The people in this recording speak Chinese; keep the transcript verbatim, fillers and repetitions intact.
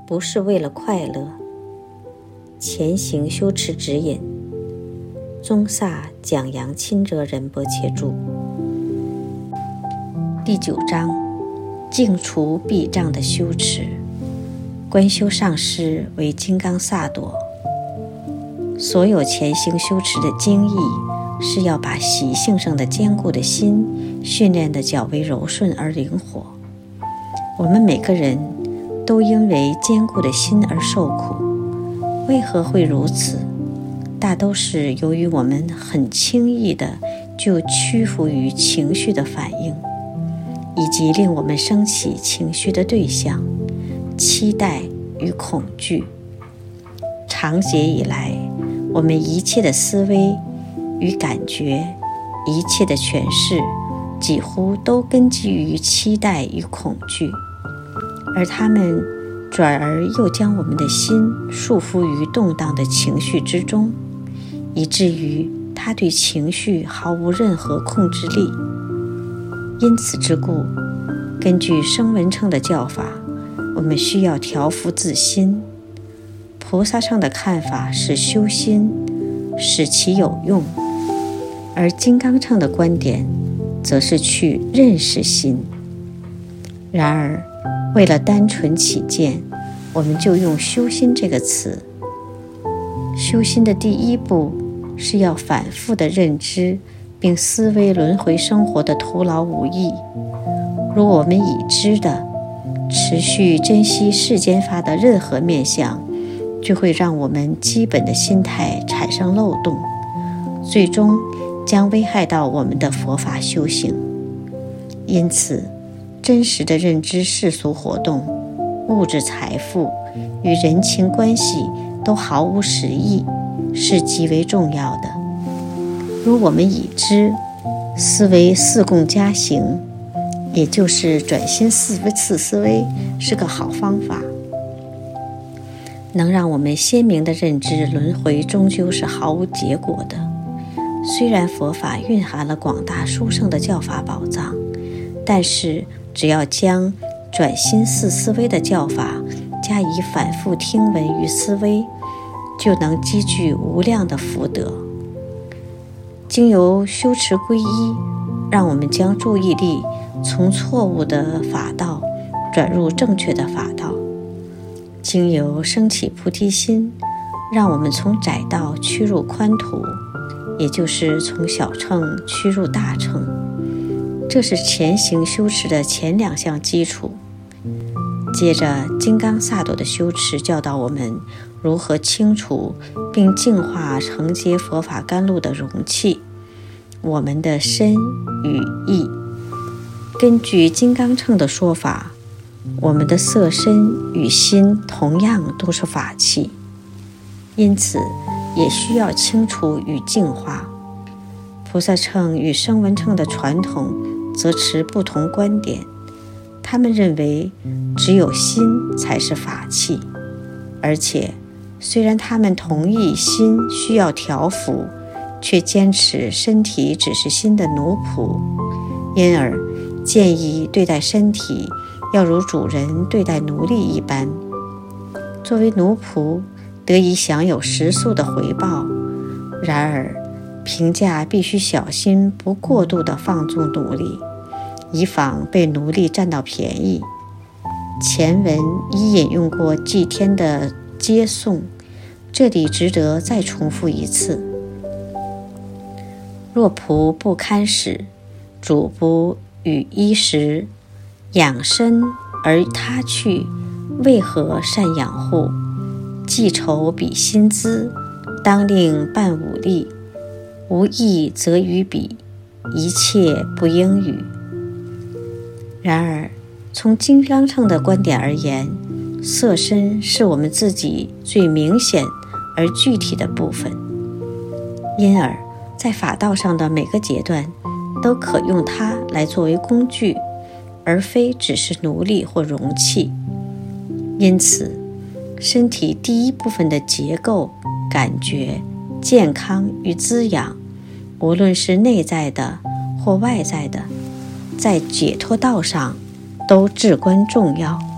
不是为了快乐。前行修持指引，宗萨蒋扬钦哲仁波切著。第九章，净除弊障的修持。观修上师为金刚萨埵。所有前行修持的精义，是要把习性上的坚固的心训练得较为柔顺而灵活。我们每个人都因为坚固的心而受苦，为何会如此？大都是由于我们很轻易地就屈服于情绪的反应，以及令我们升起情绪的对象，期待与恐惧。长久以来，我们一切的思维与感觉，一切的诠释，几乎都根基于期待与恐惧，而它们转而又将我们的心束缚于动荡的情绪之中，以至于它对情绪毫无任何控制力。因此之故，根据声闻乘的教法，我们需要调伏自心。菩萨乘的看法是修心，使其有用，而金刚乘的观点则是去认识心。然而为了单纯起见，我们就用修心这个词。修心的第一步是要反复的认知并思维轮回生活的徒劳无益。如我们已知的持续珍惜世间法的任何面向，就会让我们基本的心态产生漏洞，最终将危害到我们的佛法修行。因此，真实的认知世俗活动、物质财富与人情关系都毫无实益，是极为重要的。如我们已知，思维四供加行，也就是转心四次思维，是个好方法，能让我们鲜明地认知轮回终究是毫无结果的。虽然佛法蕴含了广大殊胜的教法宝藏，但是只要将转心四思维的教法加以反复听闻与思维，就能积聚无量的福德。经由修持皈依，让我们将注意力从错误的法道转入正确的法道。经由升起菩提心，让我们从窄道趋入宽途，也就是从小乘趋入大乘。这是前行修持的前两项基础。接着，金刚萨埵的修持教导我们如何清除并净化承接佛法甘露的容器，我们的身与意。根据金刚乘的说法，我们的色身与心同样都是法器，因此也需要清除与净化。菩萨乘与声闻乘的传统则持不同观点，他们认为只有心才是法器，而且虽然他们同意心需要调伏，却坚持身体只是心的奴仆，因而建议对待身体要如主人对待奴隶一般。作为奴仆，得以享有食宿的回报，然而评价必须小心不过度地放纵奴隶，以防被奴隶占到便宜。前文已引用过祭天的接送，这里值得再重复一次。若仆不堪使，主不与衣食，养身而他去，为何善养护？既愁彼薪资，当令伴武力，无益则于彼，一切不应语。然而从金刚乘的观点而言，色身是我们自己最明显而具体的部分，因而在法道上的每个阶段都可用它来作为工具，而非只是奴隶或容器。因此身体第一部分的结构、感觉、健康与滋养，无论是内在的或外在的，在解脱道上都至关重要。